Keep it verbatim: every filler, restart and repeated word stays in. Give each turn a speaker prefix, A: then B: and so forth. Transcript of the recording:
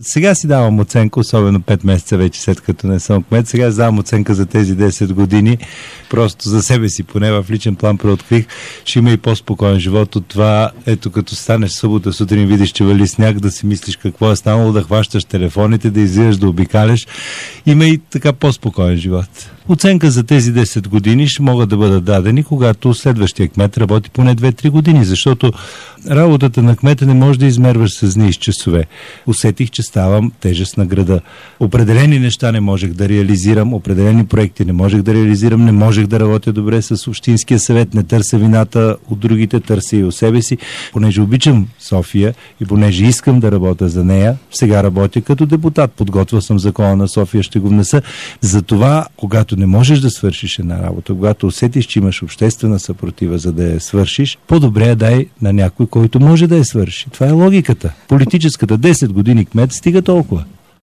A: Сега си давам оценка, особено пет месеца вече след като не съм кмет. Сега давам оценка за тези десет години. Просто за себе си, поне в личен план преоткрих, ще има и по-спокоен живот от това. Ето като станеш събота сутрин, видиш, че вали сняг, да си мислиш какво е станало, да хващаш телефоните, да излизаш, да обикаляш. Има и така по-спокоен живот. Оценка за тези десет години ще могат да бъдат дадени, когато следващия кмет работи поне две-три години, защото работата на кмета не може да измерваш с дни и с часове. Усетих, че ставам тежест на града. Определени неща не можех да реализирам, определени проекти не можех да реализирам, не можех да работя добре с Общинския съвет, не търся вината от другите, търся и от себе си. Понеже обичам София и понеже искам да работя за нея, сега работя като депутат. Подготвил съм закона на София, ще го внеса. Затова, когато не можеш да свършиш една работа, когато усетиш, че имаш обществена съпротива, за да я свършиш, по-добре я дай на някой, който може да я свърши. Това е логиката. Политическата десет години кмет стига толкова.